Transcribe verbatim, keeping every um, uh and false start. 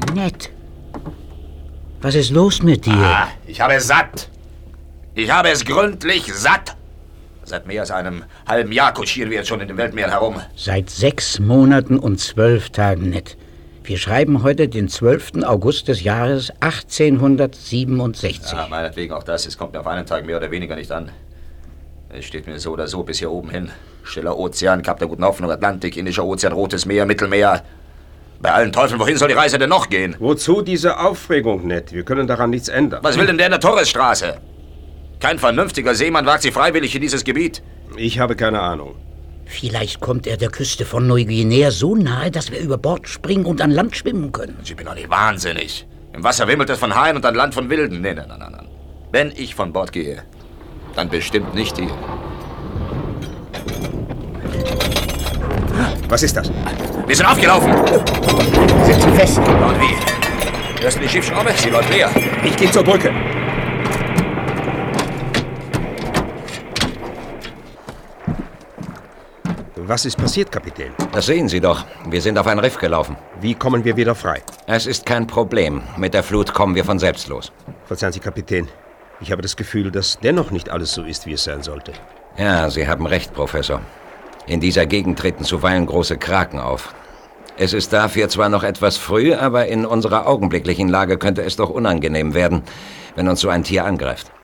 Ned, was ist los mit dir? Ah, ich habe es satt. Ich habe es gründlich satt. Seit mehr als einem halben Jahr kutschieren wir jetzt schon in den Weltmeeren herum. Seit sechs Monaten und zwölf Tagen, Ned. Wir schreiben heute den zwölften August des Jahres achtzehnhundertsiebenundsechzig. Ja, meinetwegen auch das. Es kommt mir auf einen Tag mehr oder weniger nicht an. Es steht mir so oder so bis hier oben hin. Stiller Ozean, Kap der Guten Hoffnung, Atlantik, Indischer Ozean, Rotes Meer, Mittelmeer. Bei allen Teufeln, wohin soll die Reise denn noch gehen? Wozu diese Aufregung, Ned? Wir können daran nichts ändern. Was will denn der in der Torresstraße? Kein vernünftiger Seemann wagt sich freiwillig in dieses Gebiet. Ich habe keine Ahnung. Vielleicht kommt er der Küste von Neuguinea so nahe, dass wir über Bord springen und an Land schwimmen können. Ich bin doch nicht wahnsinnig. Im Wasser wimmelt es von Haien und an Land von Wilden. Nein, nein, nein, nein. Wenn ich von Bord gehe, dann bestimmt nicht hier. Was ist das? Wir sind aufgelaufen. Sind Sie fest? Und wie? Hörst du die Schiffsschraube? Sie läuft leer. Ich gehe zur Brücke. Was ist passiert, Kapitän? Das sehen Sie doch. Wir sind auf ein Riff gelaufen. Wie kommen wir wieder frei? Es ist kein Problem. Mit der Flut kommen wir von selbst los. Verzeihen Sie, Kapitän. Ich habe das Gefühl, dass dennoch nicht alles so ist, wie es sein sollte. Ja, Sie haben recht, Professor. In dieser Gegend treten zuweilen große Kraken auf. Es ist dafür zwar noch etwas früh, aber in unserer augenblicklichen Lage könnte es doch unangenehm werden, wenn uns so ein Tier angreift.